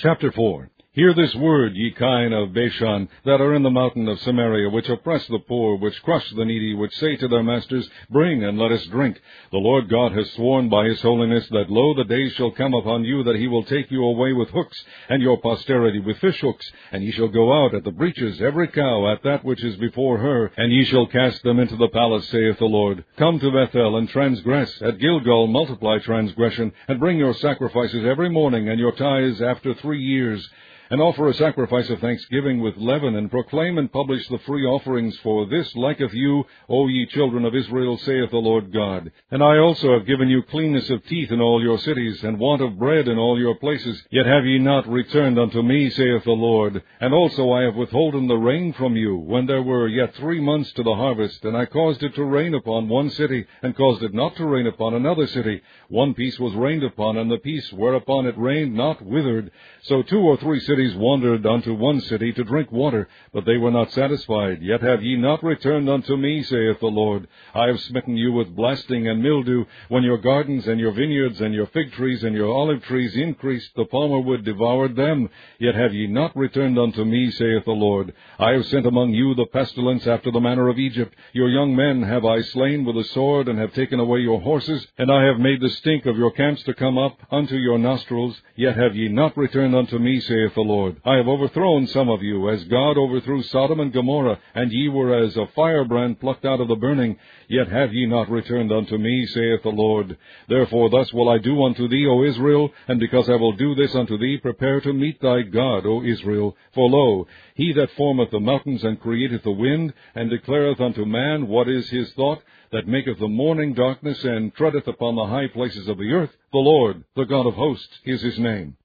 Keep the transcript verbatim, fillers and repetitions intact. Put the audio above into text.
Chapter four. Hear this word, ye kine of Bashan, that are in the mountain of Samaria, which oppress the poor, which crush the needy, which say to their masters, Bring, and let us drink. The Lord God has sworn by his holiness that, lo, the days shall come upon you that he will take you away with hooks, and your posterity with fish hooks, and ye shall go out at the breaches, every cow at that which is before her, and ye shall cast them into the palace, saith the Lord. Come to Bethel, and transgress. At Gilgal multiply transgression, and bring your sacrifices every morning, and your tithes after three years. And offer a sacrifice of thanksgiving with leaven, and proclaim and publish the free offerings, for this liketh you, O ye children of Israel, saith the Lord God. And I also have given you cleanness of teeth in all your cities, and want of bread in all your places. Yet have ye not returned unto me, saith the Lord. And also I have withholden the rain from you, when there were yet three months to the harvest, and I caused it to rain upon one city, and caused it not to rain upon another city. One piece was rained upon, and the piece whereupon it rained not withered. So two or three cities wandered unto one city to drink water, but they were not satisfied. Yet have ye not returned unto me, saith the Lord. I have smitten you with blasting and mildew, when your gardens and your vineyards and your fig trees and your olive trees increased, the palmer wood devoured them. Yet have ye not returned unto me, saith the Lord. I have sent among you the pestilence after the manner of Egypt. Your young men have I slain with the sword, and have taken away your horses, and I have made the stink of your camps to come up unto your nostrils. Yet have ye not returned unto me, saith the Lord. I have overthrown some of you, as God overthrew Sodom and Gomorrah, and ye were as a firebrand plucked out of the burning. Yet have ye not returned unto me, saith the Lord. Therefore thus will I do unto thee, O Israel, and because I will do this unto thee, prepare to meet thy God, O Israel. For lo, he that formeth the mountains and createth the wind, and declareth unto man what is his thought, that maketh the morning darkness, and treadeth upon the high places of the earth, the Lord, the God of hosts, is his name.